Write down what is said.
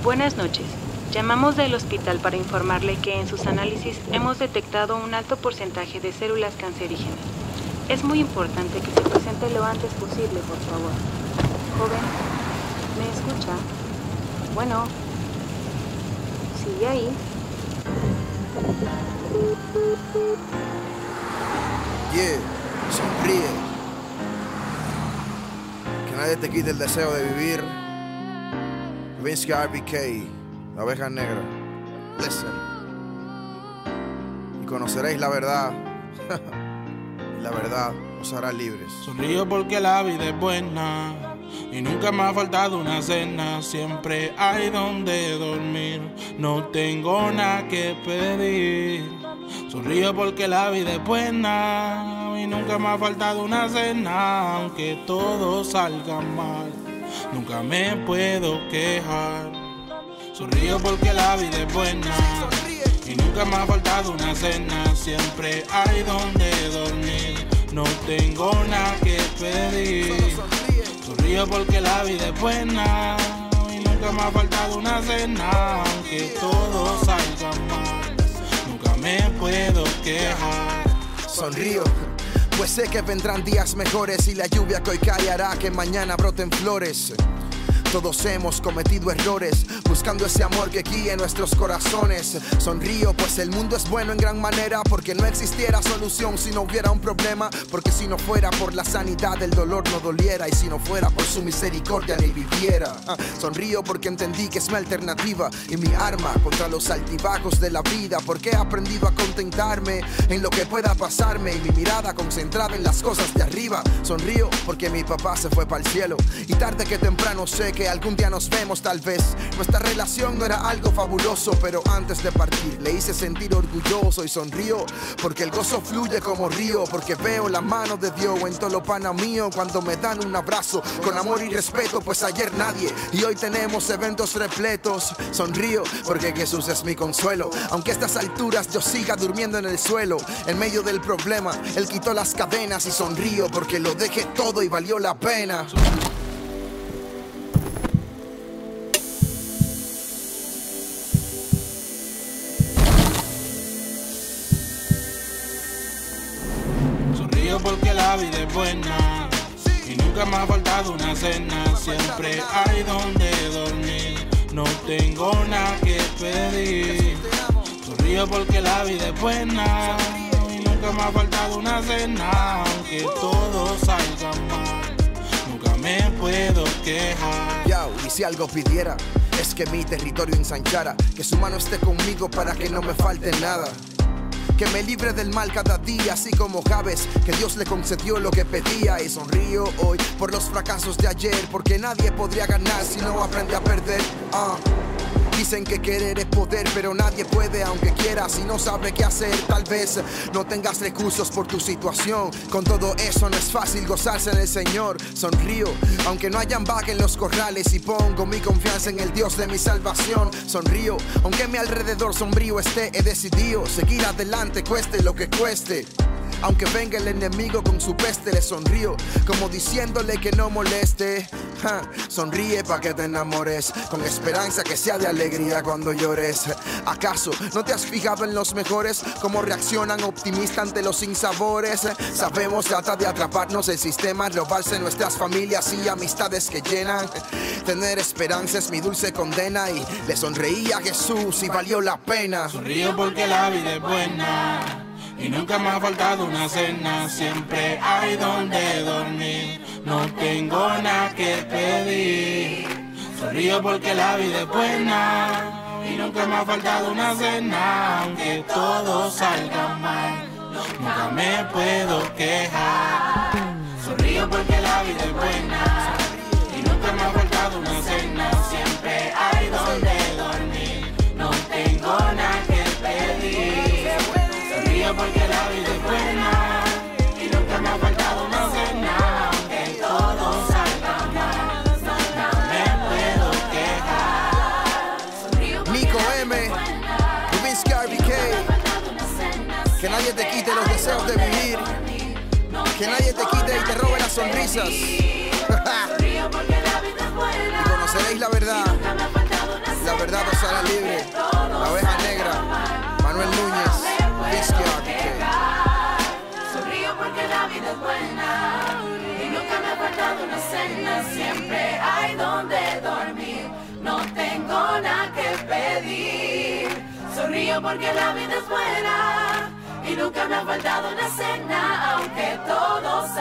Buenas noches. Llamamos del hospital para informarle que en sus análisis hemos detectado un alto porcentaje de células cancerígenas. Es muy importante que se presente lo antes posible, por favor. Joven, ¿me escucha? Bueno, ¿sigue ahí? Yeah, sonríe. Que nadie te quite el deseo de vivir. Vince RBK, la oveja negra. Listen. Y conoceréis la verdad. Y la verdad os hará libres. Sonrío porque la vida es buena y nunca me ha faltado una cena. Siempre hay donde dormir, no tengo nada que pedir. Sonrío porque la vida es buena y nunca me ha faltado una cena. Aunque todo salga mal, nunca me puedo quejar. Sonrío porque la vida es buena y nunca me ha faltado una cena. Siempre hay donde dormir, no tengo nada que pedir. Sonrío porque la vida es buena y nunca me ha faltado una cena. Aunque todo salga mal, nunca me puedo quejar. Sonrío, pues sé que vendrán días mejores y la lluvia que hoy cae hará que mañana broten flores. Todos hemos cometido errores, buscando ese amor que guíe nuestros corazones. Sonrío, pues el mundo es bueno en gran manera, porque no existiera solución si no hubiera un problema. Porque si no fuera por la sanidad, el dolor no doliera, y si no fuera por su misericordia, ni viviera. Sonrío porque entendí que es mi alternativa y mi arma contra los altibajos de la vida. Porque he aprendido a contentarme en lo que pueda pasarme y mi mirada concentrada en las cosas de arriba. Sonrío porque mi papá se fue para el cielo y tarde que temprano sé que algún día nos vemos tal vez. Nuestra relación no era algo fabuloso, pero antes de partir le hice sentir orgulloso. Y sonrío porque el gozo fluye como río, porque veo la mano de Dios en todo lo pana mío cuando me dan un abrazo con amor y respeto. Pues ayer nadie y hoy tenemos eventos repletos. Sonrío porque Jesús es mi consuelo, aunque a estas alturas yo siga durmiendo en el suelo. En medio del problema Él quitó las cadenas. Y sonrío porque lo dejé todo y valió la pena. Porque la vida es buena y nunca me ha faltado una cena. Siempre hay donde dormir, no tengo nada que pedir. Sonrío porque la vida es buena y nunca me ha faltado una cena. Aunque todo salga mal, nunca me puedo quejar. Yo, y si algo pidiera es que mi territorio ensanchara, que su mano esté conmigo para que no me falte nada. Que me libre del mal cada día, así como Jabes, que Dios le concedió lo que pedía. Y sonrío hoy por los fracasos de ayer, porque nadie podría ganar si no aprende a perder. Dicen que querer es poder, pero nadie puede aunque quiera. Si no sabe qué hacer, tal vez no tengas recursos por tu situación. Con todo eso no es fácil gozarse en el Señor. Sonrío, aunque no hayan vaca en los corrales, y pongo mi confianza en el Dios de mi salvación. Sonrío, aunque a mi alrededor sombrío esté, he decidido seguir adelante, cueste lo que cueste. Aunque venga el enemigo con su peste, le sonrío, como diciéndole que no moleste. Sonríe pa' que te enamores, con esperanza que sea de alegría cuando llores. ¿Acaso no te has fijado en los mejores? Cómo reaccionan optimistas ante los sinsabores. Sabemos trata de atraparnos el sistema, robarse nuestras familias y amistades que llenan. Tener esperanza es mi dulce condena, y le sonreí a Jesús y valió la pena. Sonrío porque la vida es buena y nunca me ha faltado una cena. Siempre hay donde dormir, no tengo nada que pedir. Sonrío porque la vida es buena y nunca me ha faltado una cena. Aunque todo salga mal, nunca me puedo quejar. Sonrío porque la vida es buena y nunca me ha faltado una cena. Siempre hay donde dormir, no tengo nada que pedir. Porque la vida es buena y nunca me ha faltado una cena. Aunque todo salga mal, no me puedo quejar. Nico M, Vince RBK. Que nadie te quite los deseos de vivir, que nadie te quite y te robe las sonrisas. Y conoceréis la verdad. La la verdad os hará libre. La oveja negra, Manuel Núñez, Whisky Arctic. Sonrío porque la vida es buena y nunca me ha faltado una cena. Siempre hay donde dormir, no tengo nada que pedir. Sonrío porque la vida es buena y nunca me ha faltado una cena, aunque todo